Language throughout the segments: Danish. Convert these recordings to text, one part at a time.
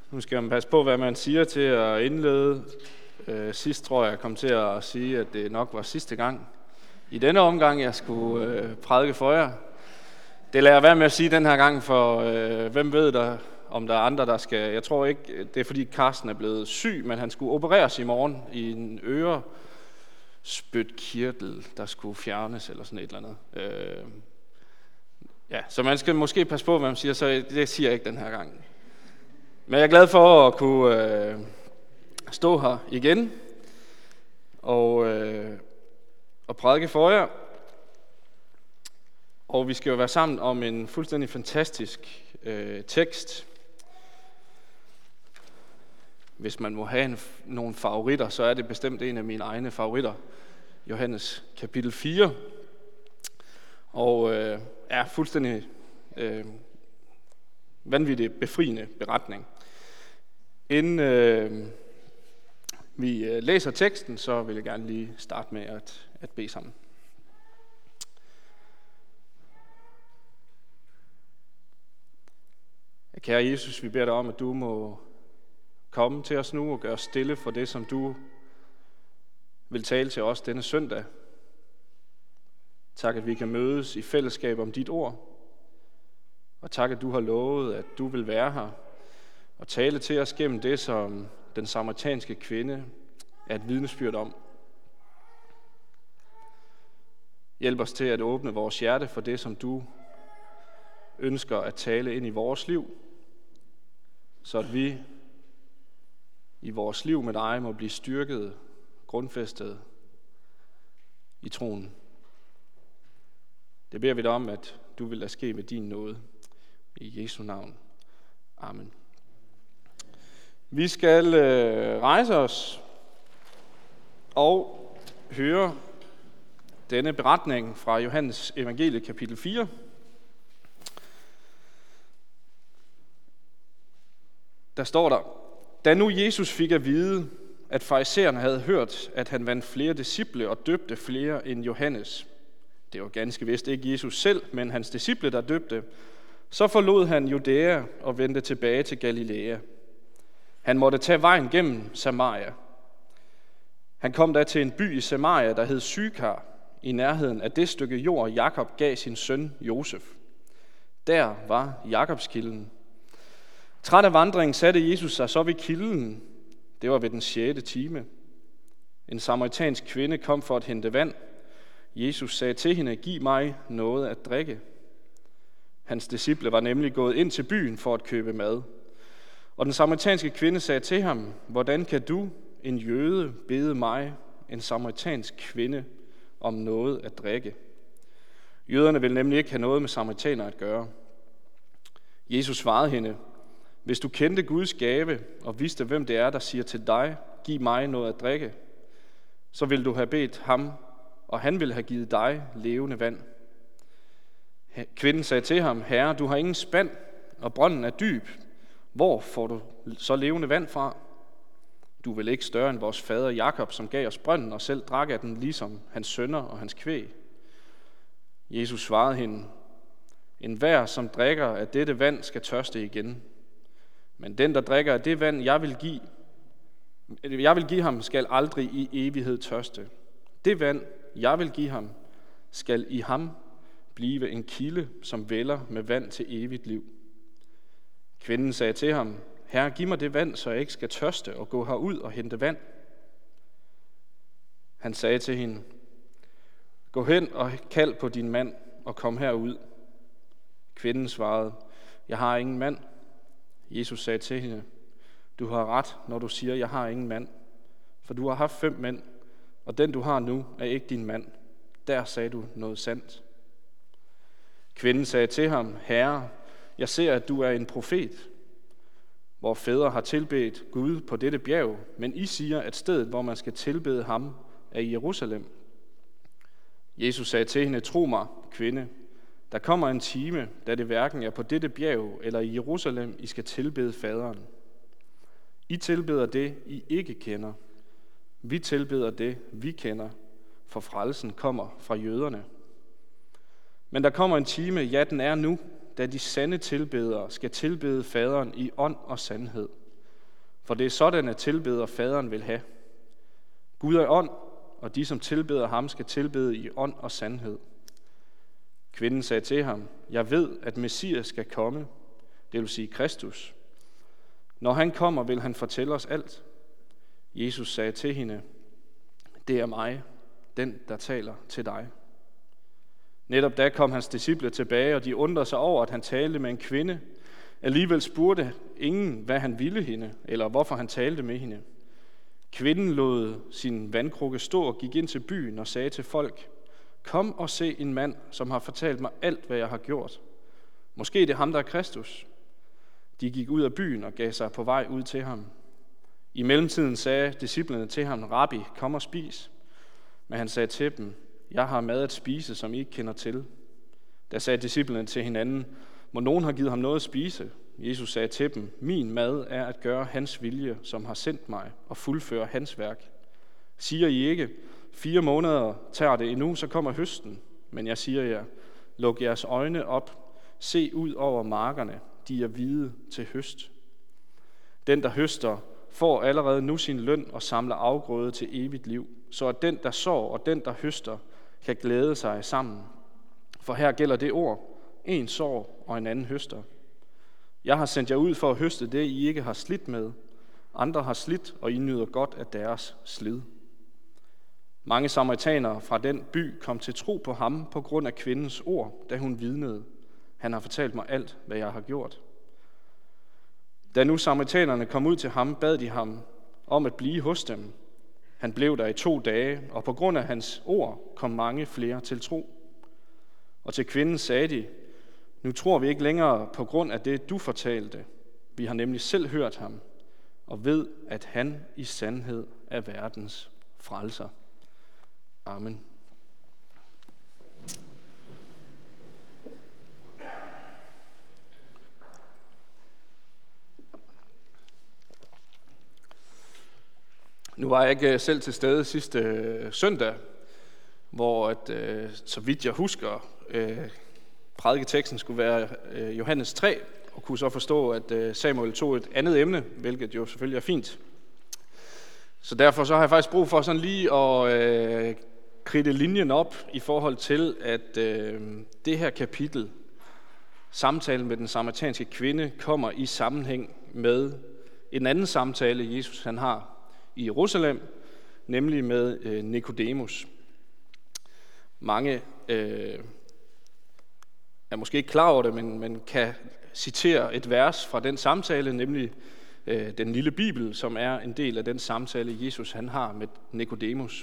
Nu skal man passe på, hvad man siger til at indlede. Sidst tror jeg kom til at sige, at det nok var sidste gang. I denne omgang, jeg skulle prædike for jer. Det lader jeg være med at sige den her gang, for hvem ved der, om der er andre, der skal... Jeg tror ikke, det er fordi Carsten er blevet syg, men han skulle opereres i morgen i en ørespytkirtel, der skulle fjernes eller sådan et eller andet. Så man skal måske passe på, hvad man siger, så det siger jeg ikke den her gang. Men jeg er glad for at kunne stå her igen og prædike for jer. Og vi skal jo være sammen om en fuldstændig fantastisk tekst. Hvis man må have nogle favoritter, så er det bestemt en af mine egne favoritter. Johannes kapitel 4. Og er fuldstændig vanvittigt befriende beretning. Inden vi læser teksten, så vil jeg gerne lige starte med at bede sammen. Kære Jesus, vi beder dig om, at du må komme til os nu og gøre os stille for det, som du vil tale til os denne søndag. Tak, at vi kan mødes i fællesskab om dit ord. Og tak, at du har lovet, at du vil være her og tale til os gennem det, som den samaritanske kvinde er et vidnesbyrd om. Hjælp os til at åbne vores hjerte for det, som du ønsker at tale ind i vores liv, så at vi i vores liv med dig må blive styrket, grundfæstet i troen. Det beder vi dig om, at du vil lade ske med din nåde. I Jesu navn. Amen. Vi skal rejse os og høre denne beretning fra Johannes evangelie kapitel 4. Der står der: Da nu Jesus fik at vide, at farisæerne havde hørt, at han vandt flere disciple og døbte flere end Johannes. Det var ganske vist ikke Jesus selv, men hans disciple, der døbte. Så forlod han Judæa og vendte tilbage til Galilea. Han måtte tage vejen gennem Samaria. Han kom da til en by i Samaria, der hed Sykar, i nærheden af det stykke jord, Jakob gav sin søn Josef. Der var Jakobskilden. Træt af vandringen satte Jesus sig så ved kilden. Det var ved den 6. time. En samaritansk kvinde kom for at hente vand. Jesus sagde til hende: Giv mig noget at drikke. Hans disciple var nemlig gået ind til byen for at købe mad. Og den samaritanske kvinde sagde til ham: Hvordan kan du, en jøde, bede mig, en samaritansk kvinde, om noget at drikke? Jøderne vil nemlig ikke have noget med samaritaner at gøre. Jesus svarede hende: Hvis du kendte Guds gave og vidste, hvem det er, der siger til dig: Giv mig noget at drikke, så ville du have bedt ham, og han ville have givet dig levende vand. Kvinden sagde til ham: Herre, du har ingen spand, og brønden er dyb. Hvor får du så levende vand fra? Du er vel ikke større end vores fader Jakob, som gav os brønden og selv drak af den, ligesom hans sønner og hans kvæg. Jesus svarede hende: Enhver, som drikker af dette vand, skal tørste igen. Men den, der drikker af det vand, jeg vil give ham, skal aldrig i evighed tørste. Det vand, jeg vil give ham, skal i ham blive en kilde, som vælder med vand til evigt liv. Kvinden sagde til ham: Herre, giv mig det vand, så jeg ikke skal tørste og gå herud og hente vand. Han sagde til hende: Gå hen og kald på din mand og kom herud. Kvinden svarede: Jeg har ingen mand. Jesus sagde til hende: Du har ret, når du siger, jeg har ingen mand. For du har haft 5 mænd, og den du har nu er ikke din mand. Der sagde du noget sandt. Kvinden sagde til ham: Herre, jeg ser, at du er en profet. Vor fædre har tilbedt Gud på dette bjerg, men I siger, at stedet, hvor man skal tilbede ham, er i Jerusalem. Jesus sagde til hende: Tro mig, kvinde, der kommer en time, da det hverken er på dette bjerg eller i Jerusalem, I skal tilbede faderen. I tilbeder det, I ikke kender. Vi tilbeder det, vi kender, for frelsen kommer fra jøderne. Men der kommer en time, ja, den er nu, da de sande tilbedere skal tilbede faderen i ånd og sandhed. For det er sådan, at tilbeder faderen vil have. Gud er ånd, og de, som tilbeder ham, skal tilbede i ånd og sandhed. Kvinden sagde til ham, jeg ved, at Messias skal komme, det vil sige Kristus. Når han kommer, vil han fortælle os alt. Jesus sagde til hende, det er mig, den, der taler til dig. Netop da kom hans disciple tilbage, og de undrede sig over, at han talte med en kvinde. Alligevel spurgte ingen, hvad han ville hende, eller hvorfor han talte med hende. Kvinden lod sin vandkrukke stå og gik ind til byen og sagde til folk, kom og se en mand, som har fortalt mig alt, hvad jeg har gjort. Måske det er ham, der er Kristus. De gik ud af byen og gav sig på vej ud til ham. I mellemtiden sagde disciplene til ham, Rabbi, kom og spis. Men han sagde til dem, jeg har mad at spise, som I ikke kender til. Da sagde disciplene til hinanden, må nogen have givet ham noget at spise? Jesus sagde til dem, min mad er at gøre hans vilje, som har sendt mig, og fuldføre hans værk. Siger I ikke, 4 måneder tager det endnu, så kommer høsten. Men jeg siger jer, luk jeres øjne op, se ud over markerne, de er hvide til høst. Den, der høster, får allerede nu sin løn og samler afgrøde til evigt liv, så at den, der sår og den, der høster, kan glæde sig sammen. For her gælder det ord, en sår og en anden høster. Jeg har sendt jer ud for at høste det, I ikke har slidt med. Andre har slidt, og I nyder godt af deres slid. Mange samaritanere fra den by kom til tro på ham på grund af kvindens ord, da hun vidnede. Han har fortalt mig alt, hvad jeg har gjort. Da nu samaritanerne kom ud til ham, bad de ham om at blive hos dem. Han blev der i 2 dage, og på grund af hans ord kom mange flere til tro. Og til kvinden sagde de, nu tror vi ikke længere på grund af det, du fortalte. Vi har nemlig selv hørt ham, og ved, at han i sandhed er verdens frelser. Amen. Nu var jeg ikke selv til stede sidste søndag, hvor så vidt jeg husker, prædiketeksten skulle være Johannes 3, og kunne så forstå, at Samuel tog et andet emne, hvilket jo selvfølgelig er fint. Så derfor så har jeg faktisk brug for sådan lige at kridte linjen op i forhold til, at det her kapitel, samtalen med den samaritanske kvinde, kommer i sammenhæng med en anden samtale, Jesus han har i Jerusalem, nemlig med Nikodemus. Mange er måske ikke klar over det, men kan citere et vers fra den samtale, nemlig den lille bibel, som er en del af den samtale, Jesus han har med Nikodemus.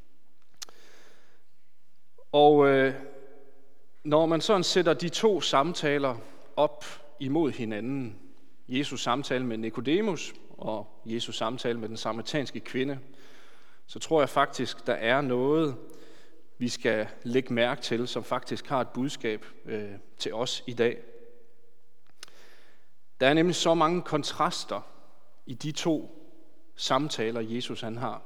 Og når man sådan sætter de 2 samtaler op imod hinanden, Jesus samtale med Nikodemus og Jesus samtale med den samaritanske kvinde, så tror jeg faktisk, der er noget, vi skal lægge mærke til, som faktisk har et budskab til os i dag. Der er nemlig så mange kontraster i de 2 samtaler, Jesus han har.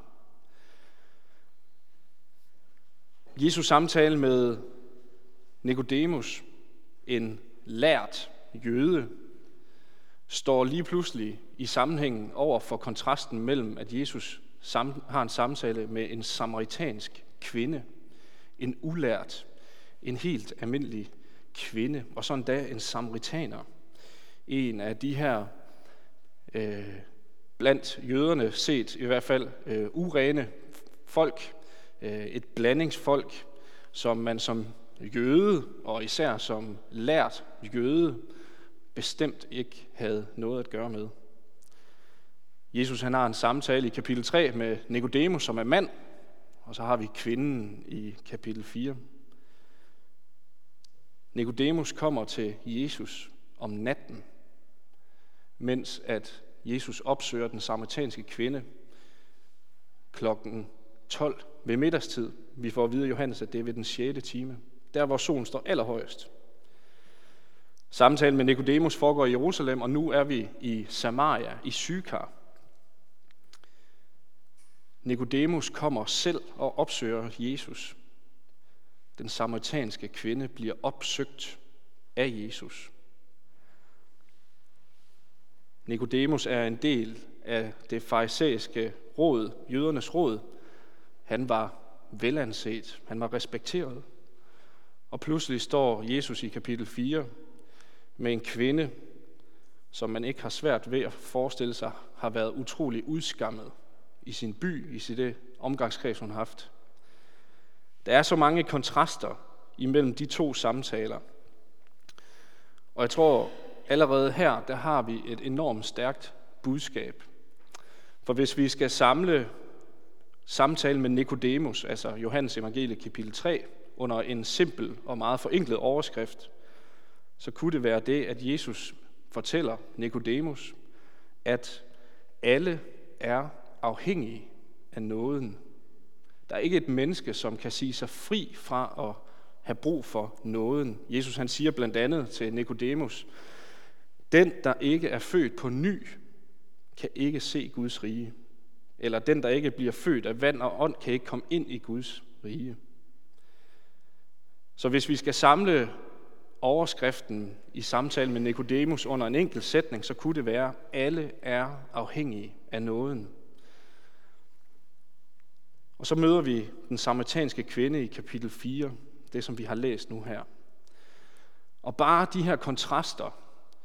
Jesus samtale med Nikodemus, en lært jøde, står lige pludselig i sammenhængen over for kontrasten mellem, at Jesus har en samtale med en samaritansk kvinde, en ulært, en helt almindelig kvinde, og sådan da en samaritaner. En af de her, blandt jøderne set i hvert fald, urene folk, et blandingsfolk, som man som jøde, og især som lært jøde, bestemt ikke havde noget at gøre med. Jesus han har en samtale i kapitel 3 med Nikodemus, som er mand, og så har vi kvinden i kapitel 4. Nikodemus kommer til Jesus om natten, mens at Jesus opsøger den samaritanske kvinde klokken 12 ved middagstid. Vi får at vide af Johannes, at det er ved den 6. time, der hvor solen står allerhøjest. Samtalen med Nikodemus foregår i Jerusalem, og nu er vi i Samaria, i Sykar. Nikodemus kommer selv og opsøger Jesus. Den samaritanske kvinde bliver opsøgt af Jesus. Nikodemus er en del af det farisæiske råd, jødernes råd. Han var velanset, han var respekteret. Og pludselig står Jesus i kapitel 4 med en kvinde, som man ikke har svært ved at forestille sig, har været utrolig udskammet i sin by, i sit omgangskreds, hun har haft. Der er så mange kontraster imellem de to samtaler. Og jeg tror, allerede her, der har vi et enormt stærkt budskab. For hvis vi skal samle samtalen med Nikodemus, altså Johannes evangelie kapitel 3, under en simpel og meget forenklet overskrift, så kunne det være det, at Jesus fortæller Nikodemus, at alle er afhængige af nåden. Der er ikke et menneske, som kan sige sig fri fra at have brug for nåden. Jesus han siger blandt andet til Nikodemus, den, der ikke er født på ny, kan ikke se Guds rige. Eller den, der ikke bliver født af vand og ånd, kan ikke komme ind i Guds rige. Så hvis vi skal samle overskriften i samtalen med Nikodemus under en enkelt sætning, så kunne det være, alle er afhængige af nåden. Og så møder vi den samaritanske kvinde i kapitel 4, det som vi har læst nu her. Og bare de her kontraster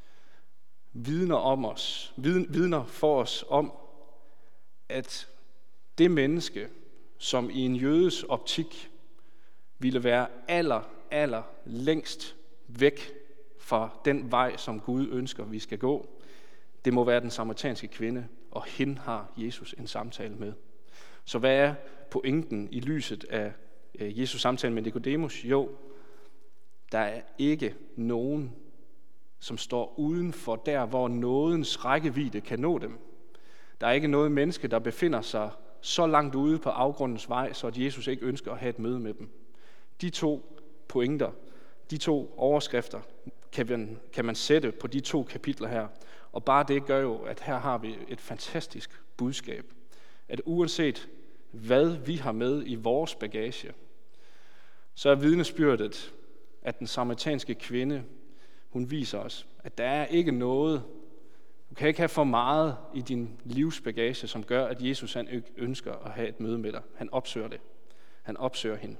vidner for os om, at det menneske, som i en jødes optik ville være aller længst væk fra den vej, som Gud ønsker, vi skal gå, det må være den samaritanske kvinde, og hende har Jesus en samtale med. Så hvad er pointen i lyset af Jesus samtale med Nikodemus? Jo, der er ikke nogen, som står uden for der, hvor nådens rækkevidde kan nå dem. Der er ikke noget menneske, der befinder sig så langt ude på afgrundens vej, så at Jesus ikke ønsker at have et møde med dem. De to pointer, de to overskrifter, kan man sætte på de to kapitler her. Og bare det gør jo, at her har vi et fantastisk budskab. At uanset hvad vi har med i vores bagage, så er vidnesbyrdet, at den samaritanske kvinde, hun viser os, at der er ikke noget, du kan ikke have for meget i din livsbagage, som gør, at Jesus han ikke ønsker at have et møde med dig. Han opsøger det. Han opsøger hende.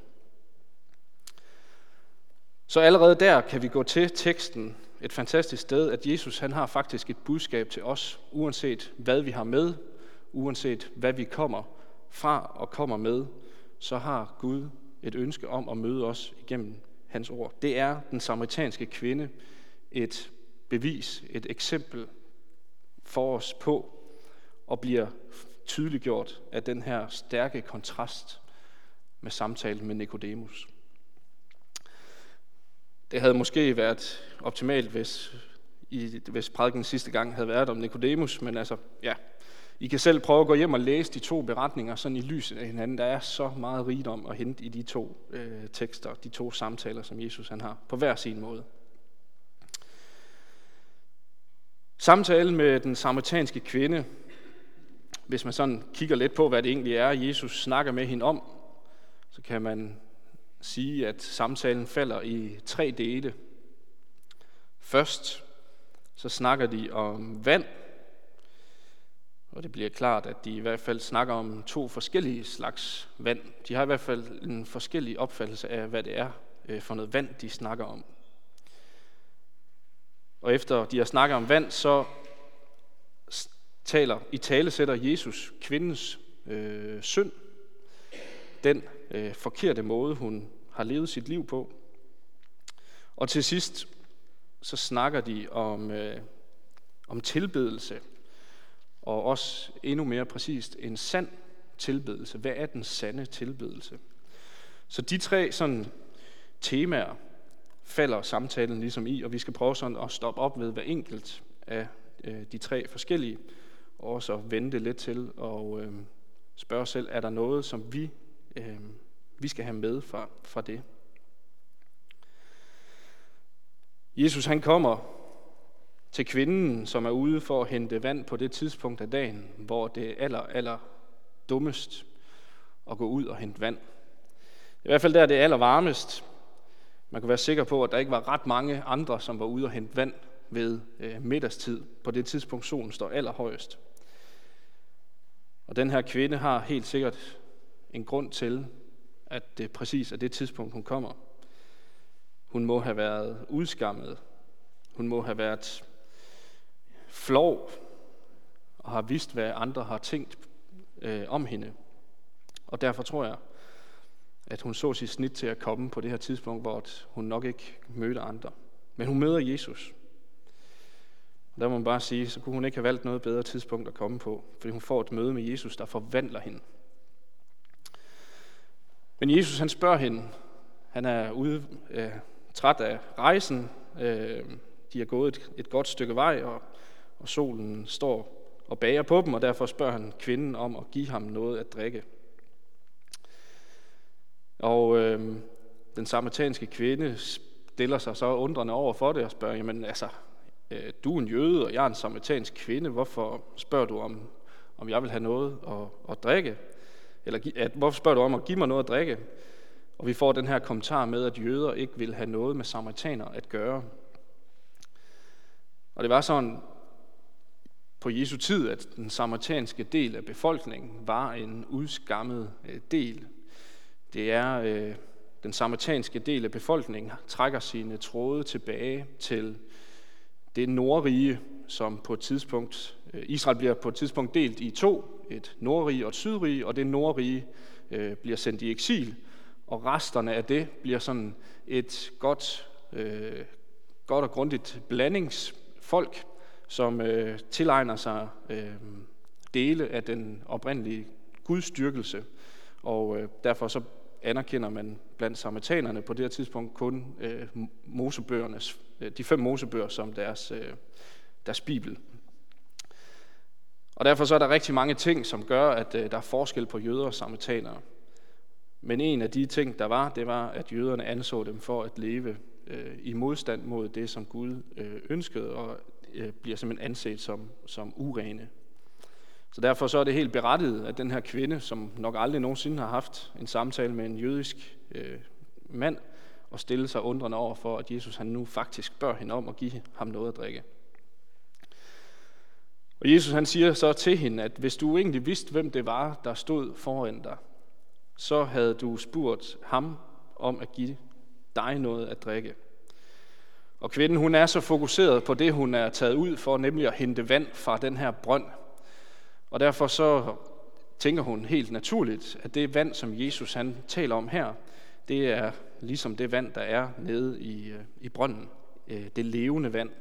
Så allerede der kan vi gå til teksten et fantastisk sted, at Jesus han har faktisk et budskab til os, uanset hvad vi har med, uanset hvad vi kommer fra og kommer med, så har Gud et ønske om at møde os igennem hans ord. Det er den samaritanske kvinde et bevis, et eksempel for os på, og bliver tydeliggjort af den her stærke kontrast med samtalen med Nikodemus. Det havde måske været optimalt, hvis prædiken sidste gang havde været om Nikodemus, men altså, ja, I kan selv prøve at gå hjem og læse de to beretninger sådan i lyset af hinanden. Der er så meget rigdom at hente i de to tekster, de to samtaler, som Jesus han har, på hver sin måde. Samtalen med den samaritanske kvinde, hvis man sådan kigger lidt på, hvad det egentlig er, Jesus snakker med hende om, så kan man sige, at samtalen falder i 3 dele. Først så snakker de om vand, og det bliver klart, at de i hvert fald snakker om 2 forskellige slags vand. De har i hvert fald en forskellig opfattelse af, hvad det er for noget vand, de snakker om. Og efter de har snakket om vand, så italesætter Jesus kvindens synd, den forkerte måde, hun har levet sit liv på. Og til sidst, så snakker de om tilbedelse, og også endnu mere præcist, en sand tilbedelse. Hvad er den sande tilbedelse? Så de 3 sådan temaer falder samtalen ligesom i, og vi skal prøve sådan at stoppe op ved hver enkelt af de 3 forskellige, og også vente lidt til og spørge os selv, er der noget, som vi skal have med fra det? Jesus han kommer til kvinden, som er ude for at hente vand på det tidspunkt af dagen, hvor det er aller dummest at gå ud og hente vand. I hvert fald der det er varmest. Man kan være sikker på, at der ikke var ret mange andre, som var ude og hente vand ved middagstid, på det tidspunkt solen står allerhøjest. Og den her kvinde har helt sikkert en grund til, at det præcis er det tidspunkt, hun kommer. Hun må have været udskammet. Hun må have været flov og har vidst, hvad andre har tænkt om hende. Og derfor tror jeg, at hun så sit snit til at komme på det her tidspunkt, hvor hun nok ikke mødte andre. Men hun møder Jesus. Og der må man bare sige, så kunne hun ikke have valgt noget bedre tidspunkt at komme på, fordi hun får et møde med Jesus, der forvandler hende. Men Jesus, han spørger hende. Han er ude træt af rejsen. De er gået et godt stykke vej, og solen står og bager på dem, og derfor spørger han kvinden om at give ham noget at drikke. Og den samaritanske kvinde stiller sig så undrende over for det og spørger, jamen altså, du er en jøde, og jeg er en samaritansk kvinde, hvorfor spørger du om jeg vil have noget at drikke? Eller hvorfor spørger du om at give mig noget at drikke? Og vi får den her kommentar med, at jøder ikke vil have noget med samaritanere at gøre. Og det var sådan på Jesu tid, at den samaritanske del af befolkningen var en udskammet del. Det er den samaritanske del af befolkningen trækker sine tråde tilbage til det nordrige, som på et tidspunkt, Israel bliver på et tidspunkt delt i to, et nordrige og et sydrige, og det nordrige bliver sendt i eksil, og resterne af det bliver sådan et godt og grundigt blandingsfolk, som tilegner sig dele af den oprindelige gudsdyrkelse, og derfor så anerkender man blandt samaritanerne på det her tidspunkt kun de 5 mosebøger som deres bibel. Og derfor så er der rigtig mange ting, som gør, at der er forskel på jøder og samaritanere. Men en af de ting, det var, at jøderne anså dem for at leve i modstand mod det, som Gud ønskede, og bliver simpelthen anset som urene. Så derfor så er det helt berettiget, at den her kvinde, som nok aldrig nogensinde har haft en samtale med en jødisk mand, og stille sig undrende over for, at Jesus han nu faktisk spørger hende om at give ham noget at drikke. Og Jesus han siger så til hende, at hvis du egentlig vidste, hvem det var, der stod foran dig, så havde du spurgt ham om at give dig noget at drikke. Og kvinden, hun er så fokuseret på det, hun er taget ud for, nemlig at hente vand fra den her brønd. Og derfor så tænker hun helt naturligt, at det vand, som Jesus han taler om her, det er ligesom det vand, der er nede i brønden. Det levende vand.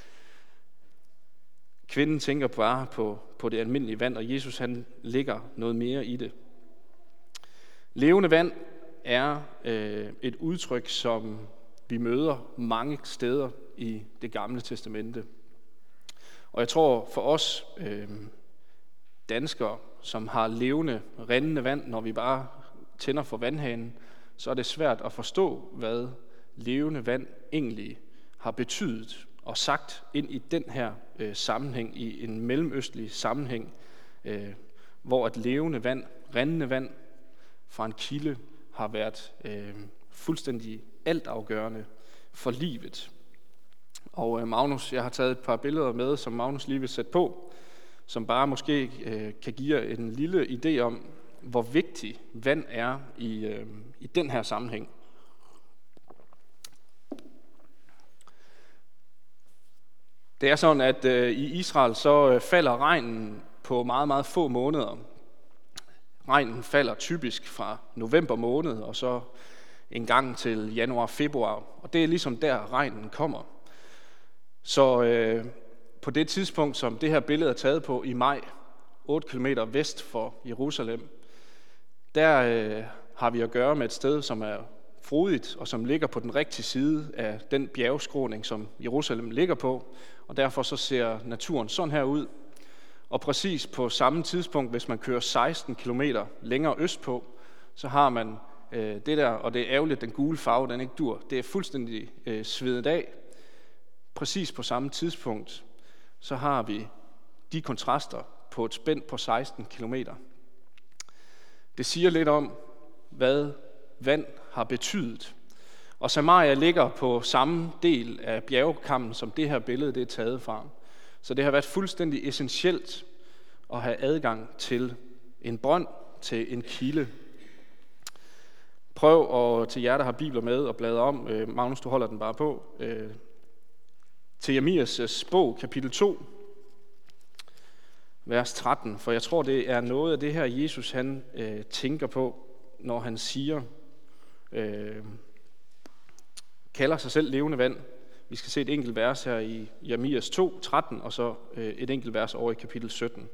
Kvinden tænker bare på det almindelige vand, og Jesus han lægger noget mere i det. Levende vand er et udtryk, som vi møder mange steder i det gamle testamente. Og jeg tror for os danskere, som har levende, rindende vand, når vi bare tænder for vandhanen, så er det svært at forstå, hvad levende vand egentlig har betydet og sagt ind i den her sammenhæng, i en mellemøstlig sammenhæng, hvor et levende vand, rindende vand fra en kilde har været fuldstændig altafgørende for livet. Og Magnus, jeg har taget et par billeder med, som Magnus lige vil sætte på, som bare måske kan give jer en lille idé om, hvor vigtig vand er i den her sammenhæng. Det er sådan, at i Israel så falder regnen på meget, meget få måneder. Regnen falder typisk fra november måned og så en gang til januar-februar. Og det er ligesom der regnen kommer. Så på det tidspunkt, som det her billede er taget på i maj, 8 km vest for Jerusalem, der har vi at gøre med et sted, som er frodigt og som ligger på den rigtige side af den bjergskråning, som Jerusalem ligger på. Og derfor så ser naturen sådan her ud. Og præcis på samme tidspunkt, hvis man kører 16 km længere østpå, så har man det der, og det er ærgerligt, den gule farve, den ikke dur. Det er fuldstændig svedet af. Præcis på samme tidspunkt, så har vi de kontraster på et spænd på 16 km. Det siger lidt om, hvad vand har betydet. Og Samaria ligger på samme del af bjergkammen, som det her billede det er taget fra. Så det har været fuldstændig essentielt at have adgang til en brønd til en kilde. Prøv og til jer, der har bibler med og bladre om. Magnus, du holder den bare på. Til Jeremias bog, kapitel 2, vers 13. For jeg tror, det er noget af det her, Jesus han tænker på, når han siger, kalder sig selv levende vand. Vi skal se et enkelt vers her i Jeremias 2, 13, og så et enkelt vers over i kapitel 17.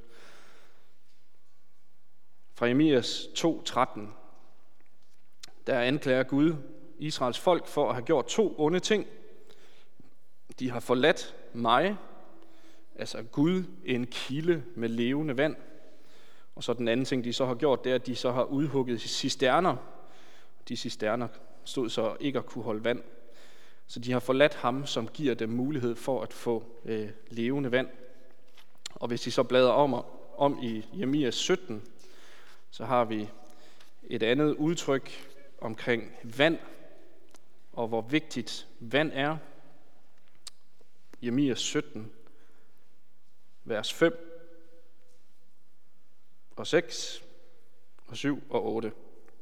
Fra Jeremias 2, 13. Der anklager Gud Israels folk for at have gjort 2 onde ting. De har forladt mig, altså Gud, en kilde med levende vand. Og så den anden ting, de så har gjort, det er, at de så har udhugget cisterner. De cisterner stod så ikke at kunne holde vand. Så de har forladt ham, som giver dem mulighed for at få levende vand. Og hvis de så bladrer om i Jeremias 17, så har vi et andet udtryk omkring vand, og hvor vigtigt vand er. Jeremias 17, vers 5 og 6 og 7 og 8.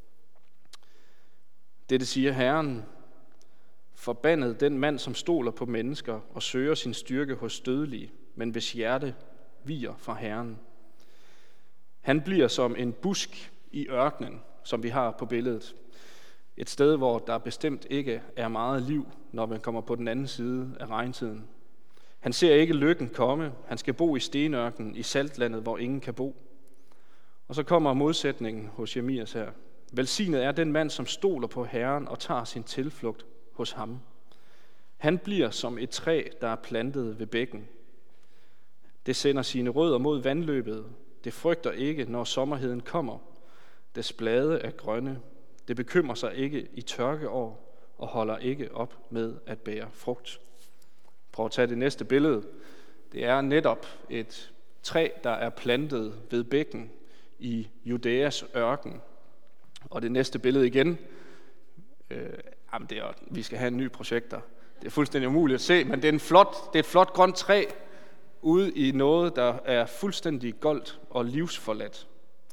Dette siger Herren: Forbandet den mand, som stoler på mennesker og søger sin styrke hos dødelige, men hvis hjerte viger fra Herren. Han bliver som en busk i ørkenen, som vi har på billedet. Et sted, hvor der bestemt ikke er meget liv, når man kommer på den anden side af regntiden. Han ser ikke lykken komme. Han skal bo i stenørkenen, i saltlandet, hvor ingen kan bo. Og så kommer modsætningen hos Jeremias her. Velsignet er den mand, som stoler på Herren og tager sin tilflugt hos ham. Han bliver som et træ, der er plantet ved bækken. Det sender sine rødder mod vandløbet. Det frygter ikke, når sommerheden kommer. Dets blade er grønne. Det bekymrer sig ikke i tørkeår og holder ikke op med at bære frugt. Prøv at tage det næste billede. Det er netop et træ, der er plantet ved bækken i Judæas ørken. Og det næste billede igen. Vi skal have en ny projekter. Det er fuldstændig umuligt at se, men det er et flot grønt træ ude i noget, der er fuldstændig goldt og livsforladt.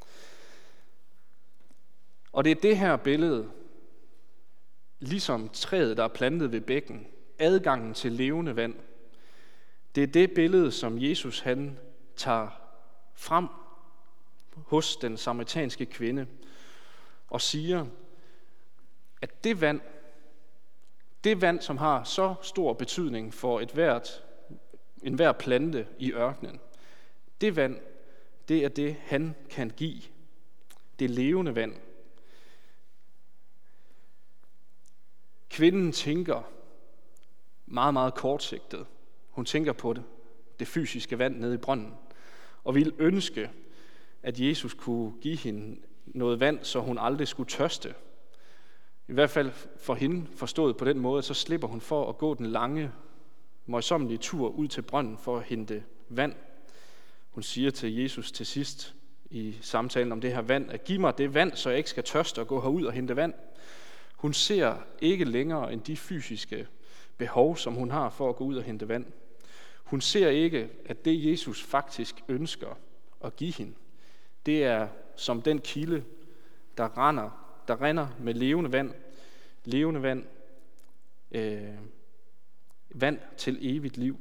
Og det er det her billede, ligesom træet, der er plantet ved bækken, adgangen til levende vand. Det er det billede, som Jesus han tager frem hos den samaritanske kvinde og siger, at det vand, som har så stor betydning for enhver plante i ørkenen, det vand, det er det, han kan give. Det levende vand. Kvinden tænker meget, meget kortsigtet. Hun tænker på det fysiske vand nede i brønden, og ville ønske, at Jesus kunne give hende noget vand, så hun aldrig skulle tørste. I hvert fald for hende forstået på den måde, så slipper hun for at gå den lange, møjsommelige tur ud til brønden for at hente vand. Hun siger til Jesus til sidst i samtalen om det her vand, at giv mig det vand, så jeg ikke skal tørste og gå herud og hente vand. Hun ser ikke længere end de fysiske behov, som hun har for at gå ud og hente vand. Hun ser ikke, at det Jesus faktisk ønsker at give hende, det er som den kilde, der rinder med levende vand, vand til evigt liv.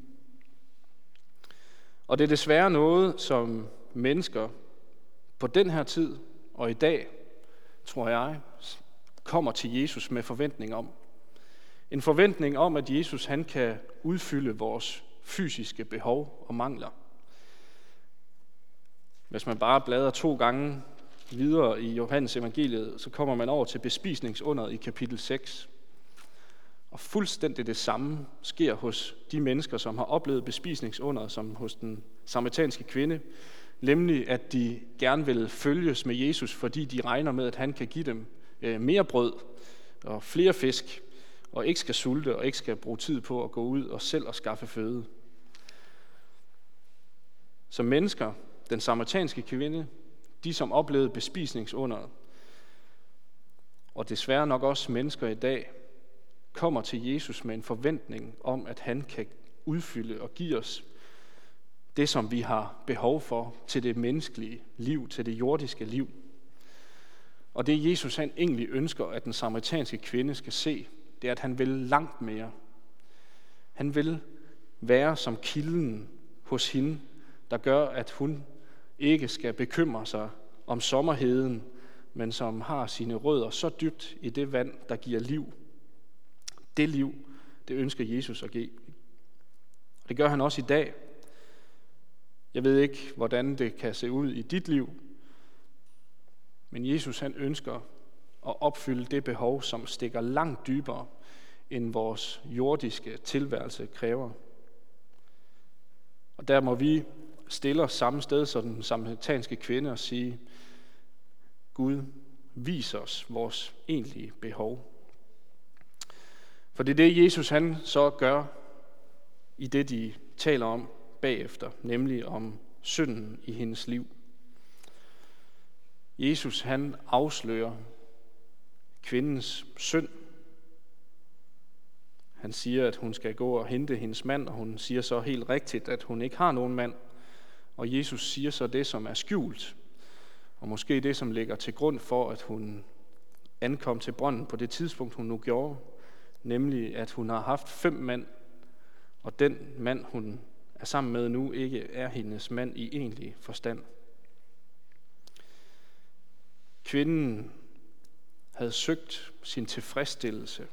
Og det er desværre noget, som mennesker på den her tid og i dag, tror jeg, kommer til Jesus med forventning om. En forventning om, at Jesus han kan udfylde vores fysiske behov og mangler. Hvis man bare bladrer 2 gange videre i Johannes evangeliet, så kommer man over til bespisningsunderet i kapitel 6. Og fuldstændig det samme sker hos de mennesker, som har oplevet bespisningsunderet, som hos den samaritanske kvinde, nemlig at de gerne vil følges med Jesus, fordi de regner med, at han kan give dem mere brød og flere fisk, og ikke skal sulte og ikke skal bruge tid på at gå ud og selv og skaffe føde. Som mennesker, den samaritanske kvinde, de som oplevede bespisningsunderet, og desværre nok også mennesker i dag, kommer til Jesus med en forventning om, at han kan udfylde og give os det, som vi har behov for til det menneskelige liv, til det jordiske liv. Og det Jesus han egentlig ønsker, at den samaritanske kvinde skal se, det er, at han vil langt mere. Han vil være som kilden hos hende, der gør, at hun ikke skal bekymre sig om sommerheden, men som har sine rødder så dybt i det vand, der giver liv. Det liv, det ønsker Jesus at give. Det gør han også i dag. Jeg ved ikke, hvordan det kan se ud i dit liv, men Jesus han ønsker at opfylde det behov, som stikker langt dybere, end vores jordiske tilværelse kræver. Og der må vi stille os samme sted som den samaritanske kvinde og sige, Gud, vis os vores egentlige behov. For det er det, Jesus han så gør i det, de taler om bagefter, nemlig om synden i hendes liv. Jesus han afslører kvindens synd. Han siger, at hun skal gå og hente hendes mand, og hun siger så helt rigtigt, at hun ikke har nogen mand. Og Jesus siger så det, som er skjult, og måske det, som ligger til grund for, at hun ankom til brønden på det tidspunkt, hun nu gjorde, nemlig at hun har haft 5 mænd, og den mand, hun er sammen med nu, ikke er hendes mand i egentlig forstand. Kvinden havde søgt sin tilfredsstillelse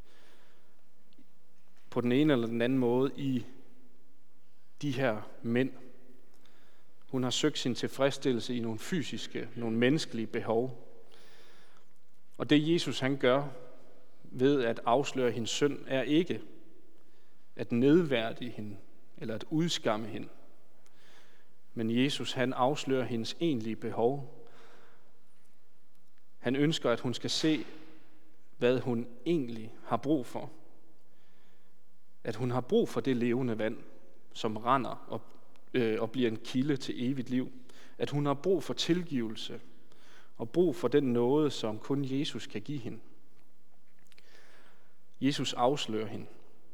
på den ene eller den anden måde i de her mænd. Hun har søgt sin tilfredsstillelse i nogle fysiske, nogle menneskelige behov. Og det Jesus han gør ved at afsløre hendes synd, er ikke at nedværdige hende eller at udskamme hende. Men Jesus han afslører hendes egentlige behov. Han ønsker, at hun skal se, hvad hun egentlig har brug for. At hun har brug for det levende vand, som render og bliver en kilde til evigt liv. At hun har brug for tilgivelse og brug for den nåde, som kun Jesus kan give hende. Jesus afslører hende.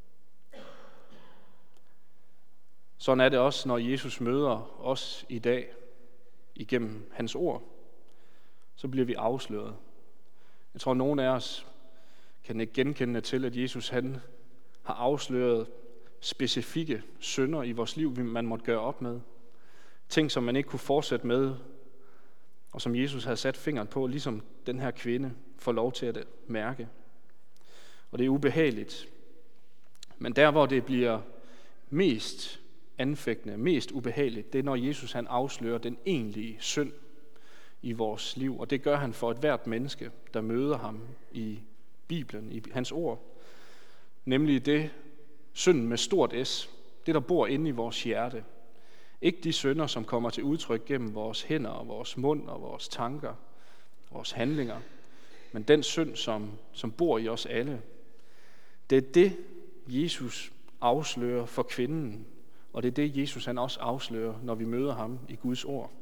Sådan er det også, når Jesus møder os i dag igennem hans ord. Så bliver vi afsløret. Jeg tror, nogen af os kan ikke genkende til, at Jesus han har afsløret specifikke synder i vores liv, man måtte gøre op med. Ting, som man ikke kunne fortsætte med, og som Jesus havde sat fingeren på, ligesom den her kvinde får lov til at mærke. Og det er ubehageligt. Men der, hvor det bliver mest anfægtende, mest ubehageligt, det er, når Jesus han afslører den egentlige synd i vores liv. Og det gør han for et hvert menneske, der møder ham i Bibelen, i hans ord. Nemlig det synd med stort S, det der bor inde i vores hjerte. Ikke de synder, som kommer til udtryk gennem vores hænder og vores mund og vores tanker, vores handlinger, men den synd, som bor i os alle. Det er det, Jesus afslører for kvinden, og det er det, Jesus han også afslører, når vi møder ham i Guds ord.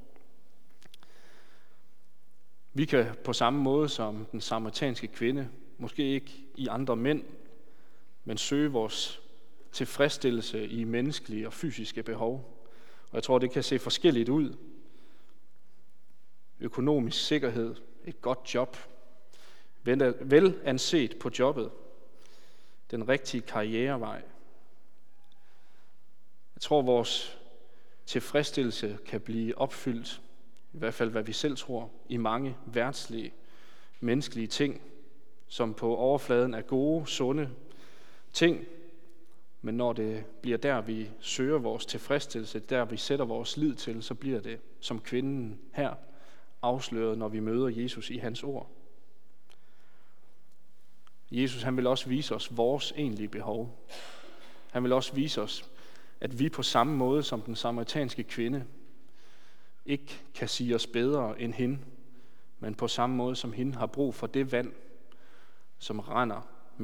Vi kan på samme måde som den samaritanske kvinde, måske ikke i andre mænd, men søge vores tilfredsstillelse i menneskelige og fysiske behov. Og jeg tror, det kan se forskelligt ud. Økonomisk sikkerhed, et godt job, vel anset på jobbet, den rigtige karrierevej. Jeg tror, vores tilfredsstillelse kan blive opfyldt, i hvert fald hvad vi selv tror, i mange verdslige, menneskelige ting, som på overfladen er gode, sunde ting, men når det bliver der, vi søger vores tilfredsstillelse, der vi sætter vores lid til, så bliver det, som kvinden her, afsløret, når vi møder Jesus i hans ord. Jesus han vil også vise os vores egentlige behov. Han vil også vise os, at vi på samme måde som den samaritanske kvinde ikke kan sige os bedre end hende, men på samme måde som hende har brug for det vand, som render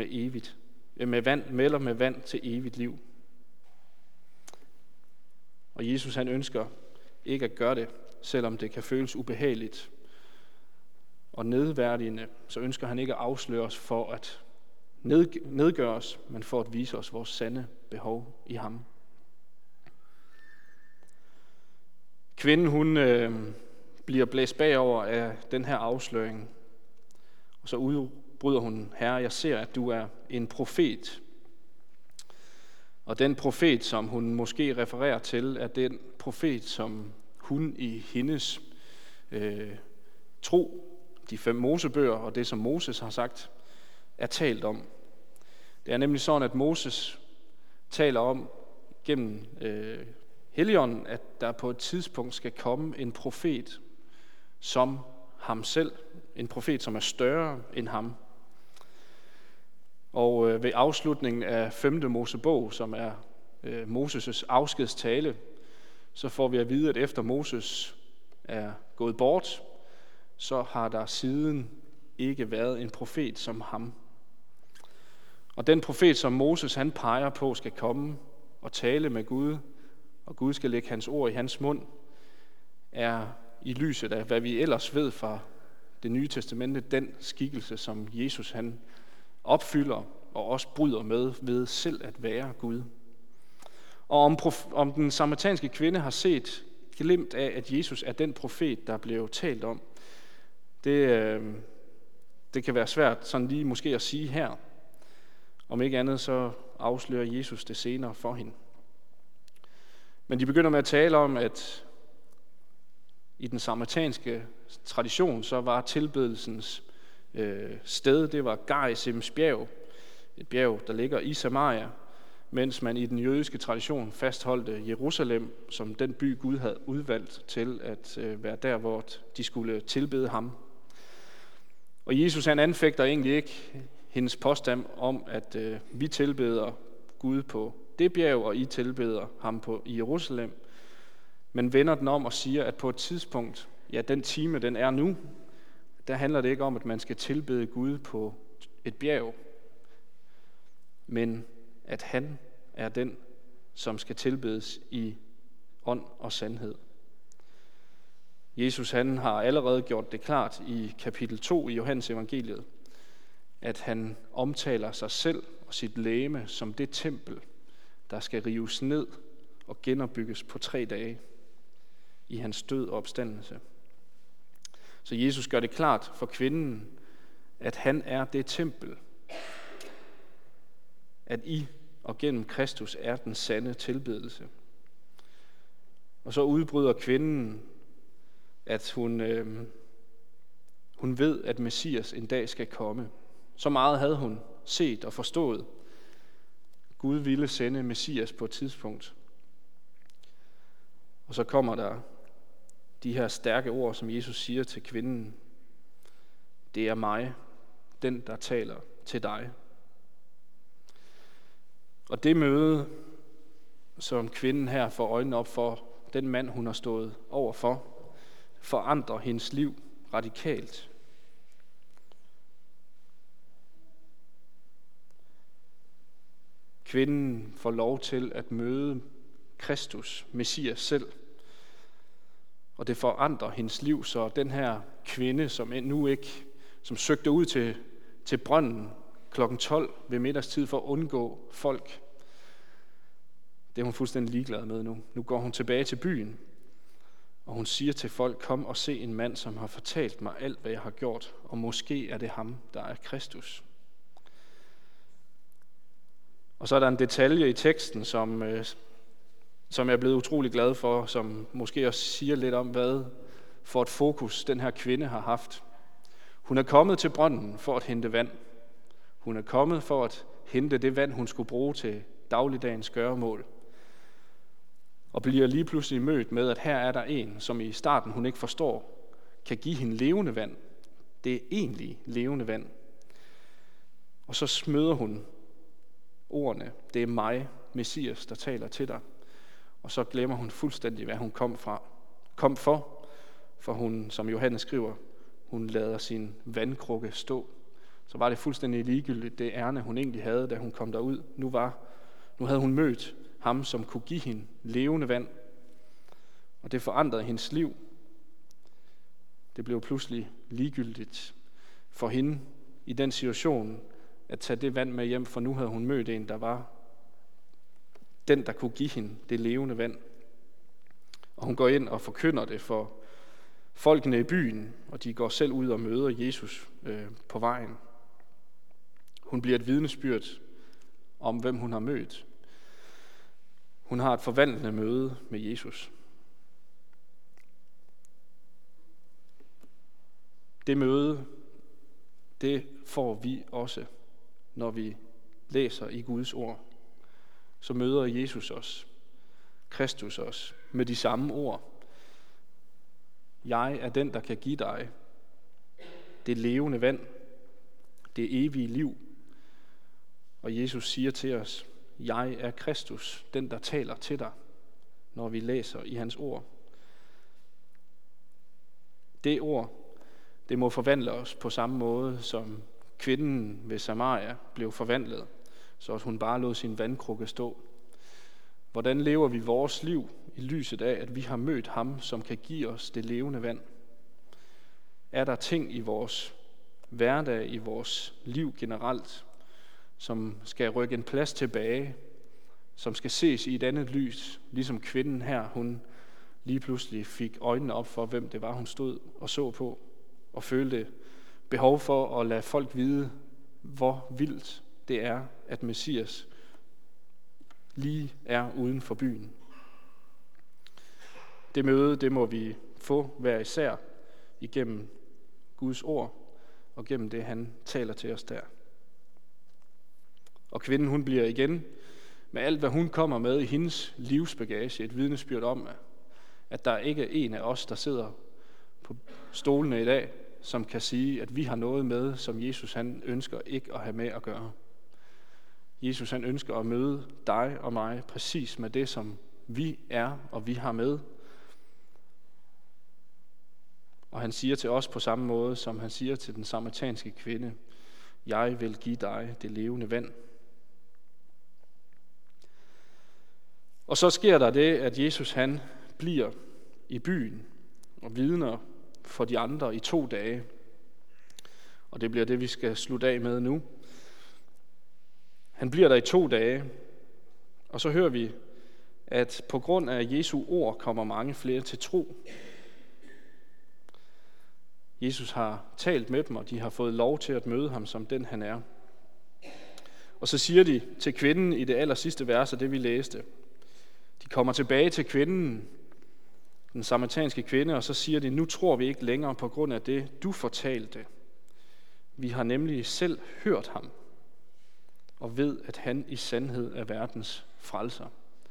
med vand til evigt liv. Og Jesus han ønsker ikke at gøre det, selvom det kan føles ubehageligt og nedværdigende, så ønsker han ikke at afsløre os for at nedgøre os, men for at vise os vores sande behov i ham. Kvinden, hun bliver blæst bagover af den her afsløring. Og så udbryder hun: Herre, jeg ser, at du er en profet. Og den profet, som hun måske refererer til, er den profet, som hun i hendes tro, de 5 Mosebøger og det, som Moses har sagt, er talt om. Det er nemlig sådan, at Moses taler om gennem Helligånden, at der på et tidspunkt skal komme en profet som ham selv. En profet, som er større end ham. Og ved afslutningen af 5. Mosebog, som er Moses' afskedstale, så får vi at vide, at efter Moses er gået bort, så har der siden ikke været en profet som ham. Og den profet, som Moses han peger på, skal komme og tale med Gud, og Gud skal lægge hans ord i hans mund, er i lyset af, hvad vi ellers ved fra det nye testamente, den skikkelse, som Jesus han opfylder og også bryder med ved selv at være Gud. Og om den samaritanske kvinde har set glimt af, at Jesus er den profet, der blev talt om, det kan være svært sådan lige måske at sige her. Om ikke andet, så afslører Jesus det senere for hende. Men de begynder med at tale om, at i den samaritanske tradition, så var tilbedelsens sted, det var Gerizims bjerg, et bjerg, der ligger i Samaria, mens man i den jødiske tradition fastholdte Jerusalem som den by, Gud havde udvalgt til at være der, hvor de skulle tilbede ham. Og Jesus han anfægter egentlig ikke hendes påstand om, at vi tilbeder Gud på det bjerg, og I tilbeder ham i Jerusalem, men vender den om og siger, at på et tidspunkt, ja, den time, den er nu, der handler det ikke om, at man skal tilbede Gud på et bjerg, men at han er den, som skal tilbedes i ånd og sandhed. Jesus han har allerede gjort det klart i kapitel 2 i Johannes evangeliet, at han omtaler sig selv og sit legeme som det tempel, der skal rives ned og genopbygges på 3 dage i hans død og opstandelse. Så Jesus gør det klart for kvinden, at han er det tempel, at i og gennem Kristus er den sande tilbedelse. Og så udbryder kvinden, at hun ved, at Messias en dag skal komme. Så meget havde hun set og forstået. Gud ville sende Messias på et tidspunkt. Og så kommer der de her stærke ord, som Jesus siger til kvinden. Det er mig, den der taler til dig. Og det møde, som kvinden her får øjnene op for, den mand, hun har stået overfor, forandrer hendes liv radikalt. Kvinden får lov til at møde Kristus, Messias selv. Og det forandrer hendes liv, så den her kvinde, som søgte ud til brønden kl. 12 ved middagstid for at undgå folk, det er hun fuldstændig ligeglad med nu. Nu går hun tilbage til byen, og hun siger til folk, kom og se en mand, som har fortalt mig alt, hvad jeg har gjort, og måske er det ham, der er Kristus. Og så er der en detalje i teksten, som jeg er blevet utrolig glad for, som måske også siger lidt om, hvad for et fokus den her kvinde har haft. Hun er kommet til brønden for at hente vand. Hun er kommet for at hente det vand, hun skulle bruge til dagligdagens gøremål. Og bliver lige pludselig mødt med, at her er der en, som i starten hun ikke forstår, kan give hende levende vand. Det er egentlig levende vand. Og så møder hun ordene. Det er mig, Messias, der taler til dig. Og så glemmer hun fuldstændig, hvad hun kom for hun, som Johannes skriver, hun lader sin vandkrukke stå. Så var det fuldstændig ligegyldigt, det ærne, hun egentlig havde, da hun kom derud. Nu havde hun mødt ham, som kunne give hende levende vand. Og det forandrede hendes liv. Det blev pludselig ligegyldigt for hende i den situation at tage det vand med hjem, for nu havde hun mødt en, der var den, der kunne give hende det levende vand. Og hun går ind og forkynder det for folkene i byen, og de går selv ud og møder Jesus på vejen. Hun bliver et vidnesbyrd om, hvem hun har mødt. Hun har et forvandlende møde med Jesus. Det møde, det får vi også, når vi læser i Guds ord. Så møder Jesus os, Kristus os, med de samme ord. Jeg er den, der kan give dig det levende vand, det evige liv. Og Jesus siger til os, jeg er Kristus, den der taler til dig, når vi læser i hans ord. Det ord, det må forvandle os på samme måde, som kvinden ved Samaria blev forvandlet, så at hun bare lod sin vandkrukke stå. Hvordan lever vi vores liv i lyset af, at vi har mødt ham, som kan give os det levende vand? Er der ting i vores hverdag, i vores liv generelt, som skal rykke en plads tilbage, som skal ses i et andet lys, ligesom kvinden her, hun lige pludselig fik øjnene op for, hvem det var, hun stod og så på, og følte behov for at lade folk vide, hvor vildt det er, at Messias lige er uden for byen. Det møde, det må vi få hver især igennem Guds ord og gennem det, han taler til os der. Og kvinden, hun bliver igen med alt, hvad hun kommer med i hendes livsbagage, et vidnesbyrd om, at der ikke er en af os, der sidder på stolene i dag, som kan sige, at vi har noget med, som Jesus han ønsker ikke at have med at gøre. Jesus han ønsker at møde dig og mig præcis med det, som vi er og vi har med. Og han siger til os på samme måde, som han siger til den samaritanske kvinde, jeg vil give dig det levende vand. Og så sker der det, at Jesus han bliver i byen og vidner for de andre i 2 dage. Og det bliver det, vi skal slutte af med nu. Han bliver der i 2 dage, og så hører vi, at på grund af Jesu ord kommer mange flere til tro. Jesus har talt med dem, og de har fået lov til at møde ham som den han er. Og så siger de til kvinden i det allersidste vers af det, vi læste. De kommer tilbage til kvinden, den samaritanske kvinde, og så siger de, nu tror vi ikke længere på grund af det, du fortalte. Vi har nemlig selv hørt ham, og ved, at han i sandhed er verdens frelser.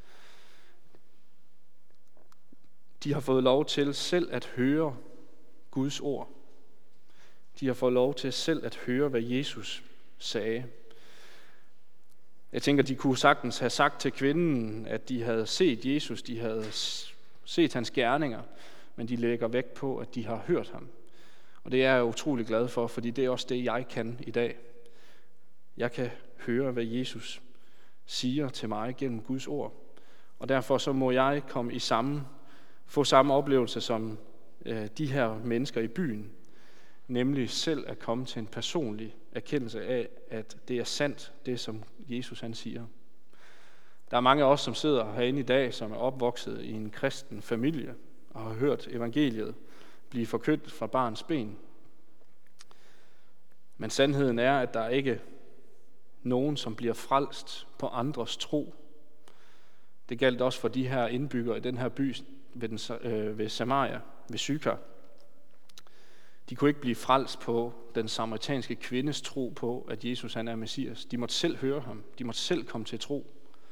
De har fået lov til selv at høre Guds ord. De har fået lov til selv at høre, hvad Jesus sagde. Jeg tænker, de kunne sagtens have sagt til kvinden, at de havde set Jesus, de havde set hans gerninger, men de lægger vægt på, at de har hørt ham. Og det er jeg utrolig glad for, fordi det er også det, jeg kan i dag. Jeg kan høre, hvad Jesus siger til mig gennem Guds ord. Og derfor så må jeg komme få samme oplevelse som de her mennesker i byen, nemlig selv at komme til en personlig erkendelse af, at det er sandt, det som Jesus han siger. Der er mange af os, som sidder herinde i dag, som er opvokset i en kristen familie og har hørt evangeliet blive forkyndt fra barns ben. Men sandheden er, at der ikke er nogen, som bliver frelst på andres tro. Det galt også for de her indbyggere i den her by ved Samaria, ved Sykar. De kunne ikke blive frelst på den samaritanske kvindes tro på, at Jesus han er Messias. De måtte selv høre ham. De måtte selv komme til tro.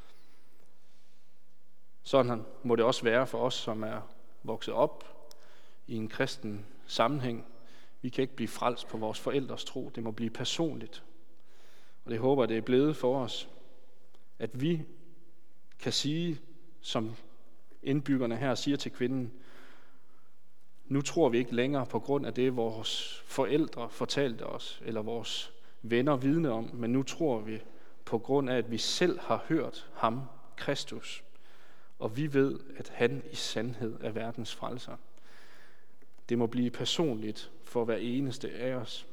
Sådan må det også være for os, som er vokset op i en kristen sammenhæng. Vi kan ikke blive frelst på vores forældres tro. Det må blive personligt. Og det håber jeg, det er blevet for os, at vi kan sige, som indbyggerne her siger til kvinden, nu tror vi ikke længere på grund af det, vores forældre fortalte os, eller vores venner vidne om, men nu tror vi på grund af, at vi selv har hørt ham, Kristus, og vi ved, at han i sandhed er verdens frelser. Det må blive personligt for hver eneste af os.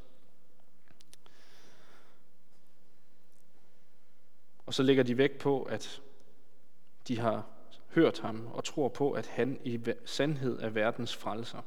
Og så lægger de vægt på, at de har hørt ham og tror på, at han i sandhed er verdens frelser.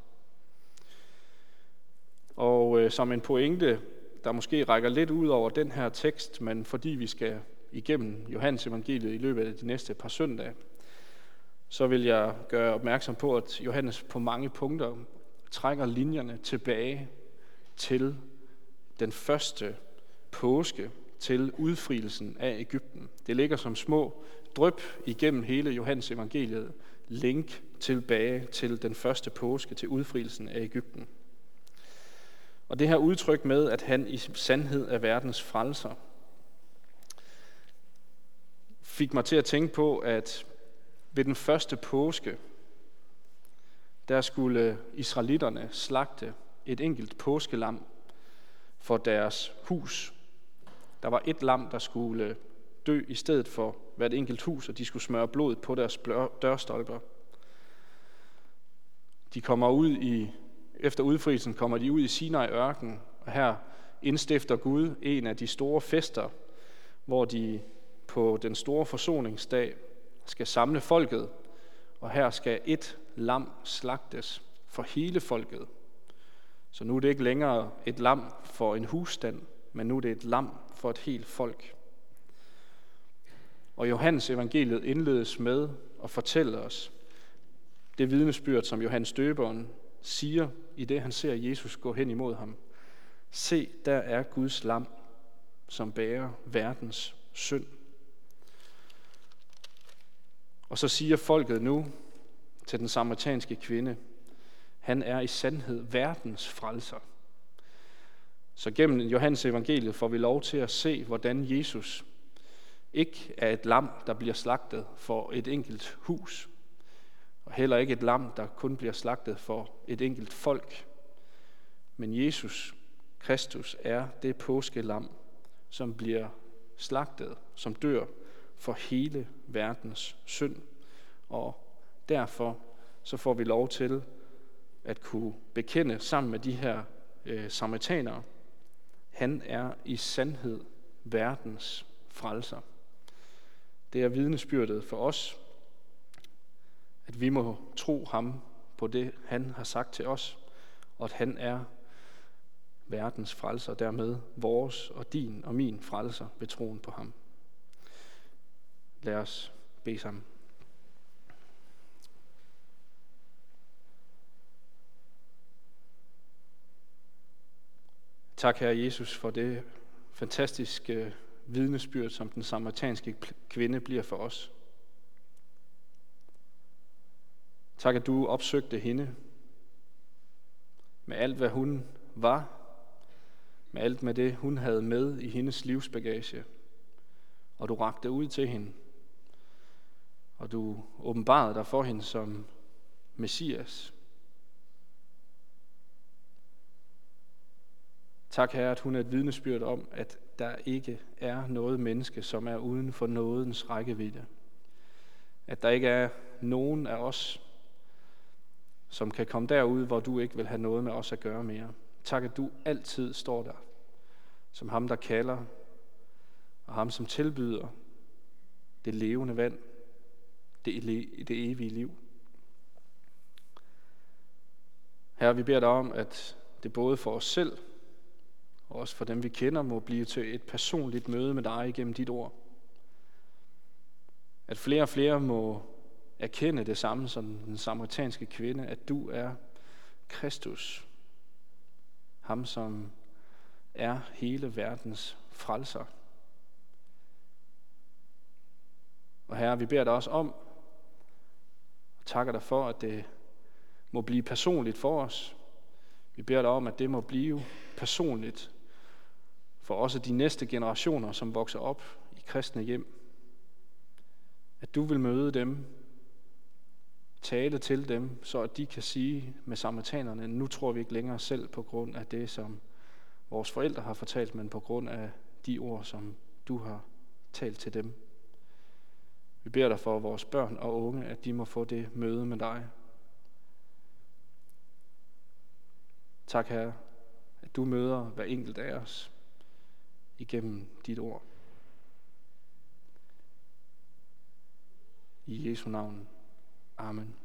Og som en pointe, der måske rækker lidt ud over den her tekst, men fordi vi skal igennem Johannes evangeliet i løbet af de næste par søndage, så vil jeg gøre opmærksom på, at Johannes på mange punkter trækker linjerne tilbage til den første påske, til udfrielsen af Egypten. Det ligger som små dryp igennem hele Johannes evangeliet, link tilbage til den første påske, til udfrielsen af Egypten. Og det her udtryk med, at han i sandhed er verdens frelser, fik mig til at tænke på, at ved den første påske, der skulle israelitterne slagte et enkelt påskelam for deres hus. Der var et lam, der skulle dø i stedet for hvert enkelt hus, og de skulle smøre blodet på deres dørstolper. De kommer ud efter udfrielsen kommer de ud i Sinai-ørkenen, og her indstifter Gud en af de store fester, hvor de på den store forsoningsdag skal samle folket, og her skal et lam slagtes for hele folket. Så nu er det ikke længere et lam for en husstand, men nu er det et lam for et helt folk. Og Johannes evangeliet indledes med at fortælle os det vidnesbyrd, som Johannes Døberen siger i det, han ser Jesus gå hen imod ham. Se, der er Guds lam, som bærer verdens synd. Og så siger folket nu til den samaritanske kvinde, han er i sandhed verdens frelser. Så gennem Johannes evangeliet får vi lov til at se, hvordan Jesus ikke er et lam, der bliver slagtet for et enkelt hus, og heller ikke et lam, der kun bliver slagtet for et enkelt folk. Men Jesus Kristus er det påskelam, som bliver slagtet, som dør for hele verdens synd. Og derfor så får vi lov til at kunne bekende sammen med de her samaritanere, han er i sandhed verdens frelser. Det er vidnesbyrdet for os, at vi må tro ham på det, han har sagt til os, og at han er verdens frelser, dermed vores og din og min frelser ved troen på ham. Lad os bede sammen. Tak, Herre Jesus, for det fantastiske vidnesbyrd, som den samaritanske kvinde bliver for os. Tak, at du opsøgte hende med alt, hvad hun var, med alt med det, hun havde med i hendes livsbagage. Og du rakte ud til hende, og du åbenbarede dig for hende som Messias. Tak, Herre, at hun er et vidnesbyrd om, at der ikke er noget menneske, som er uden for nådens rækkevidde. At der ikke er nogen af os, som kan komme derud, hvor du ikke vil have noget med os at gøre mere. Tak, at du altid står der, som ham, der kalder, og ham, som tilbyder det levende vand, det evige liv. Herre, vi beder dig om, at det både for os selv, og også for dem, vi kender, må blive til et personligt møde med dig igennem dit ord. At flere og flere må erkende det samme som den samaritanske kvinde, at du er Kristus, ham som er hele verdens frelser. Og Herre, vi beder dig også om, og takker dig for, at det må blive personligt for os. Vi beder dig om, at det må blive personligt for også de næste generationer, som vokser op i kristne hjem. At du vil møde dem, tale til dem, så at de kan sige med samaritanerne, nu tror vi ikke længere selv på grund af det, som vores forældre har fortalt, men på grund af de ord, som du har talt til dem. Vi beder dig for vores børn og unge, at de må få det møde med dig. Tak, Herre, at du møder hver enkelt af os igennem dit ord. I Jesu navn. Amen.